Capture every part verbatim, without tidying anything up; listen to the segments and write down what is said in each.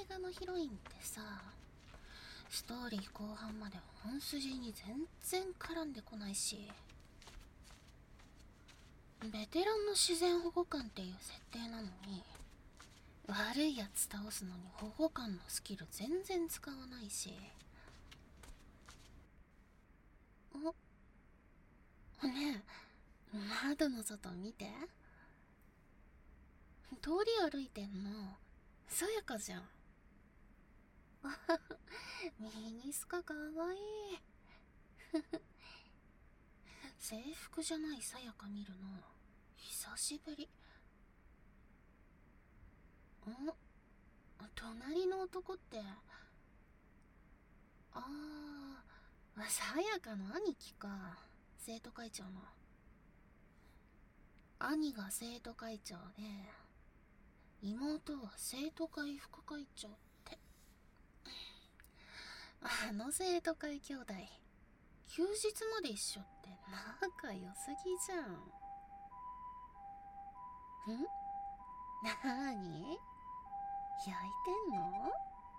画のヒロインってさ、ストーリー後半まで本筋に全然絡んでこないし、ベテランの自然保護官っていう設定なのに、悪いやつ倒すのに保護官のスキル全然使わないし。おねえ、窓の外見て。通り歩いてんのさやかじゃん。ミニスカかわいい。制服じゃないさやか見るの久しぶり。ん、隣の男って、ああ、さやかの兄貴か。生徒会長の。兄が生徒会長で、妹は生徒会副会長って。あの生徒会兄弟、休日まで一緒って仲良すぎじゃん。ん？なーに？焼いてんの？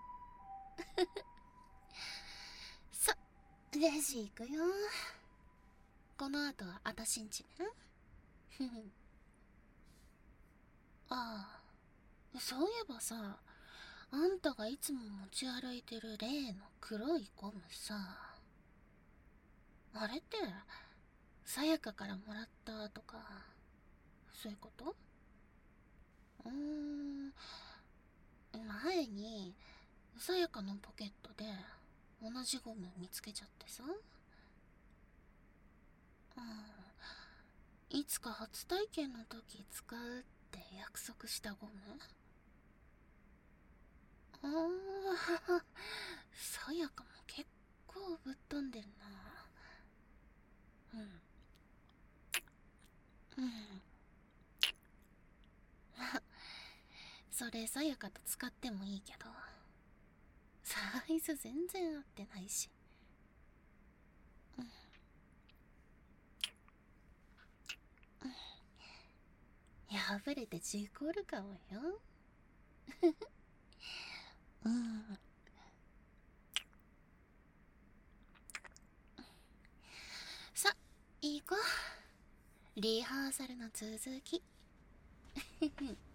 さ、レジ行くよ。この後はあたしんちね。ああ、そういえばさ、あんたがいつも持ち歩いてる例の黒いゴムさ、あれってさやかからもらったとか、そういうこと？うーん、前にさやかのポケットで同じゴム見つけちゃってさ、うん、いつか初体験の時使うって約束したゴム。ああ、さやかも結構ぶっ飛んでるな。うんうん。それさやかと使ってもいいけど、サイズ全然合ってないし。うん、破れて事故るかもよ。うん。さ、行こう。リハーサルの続き。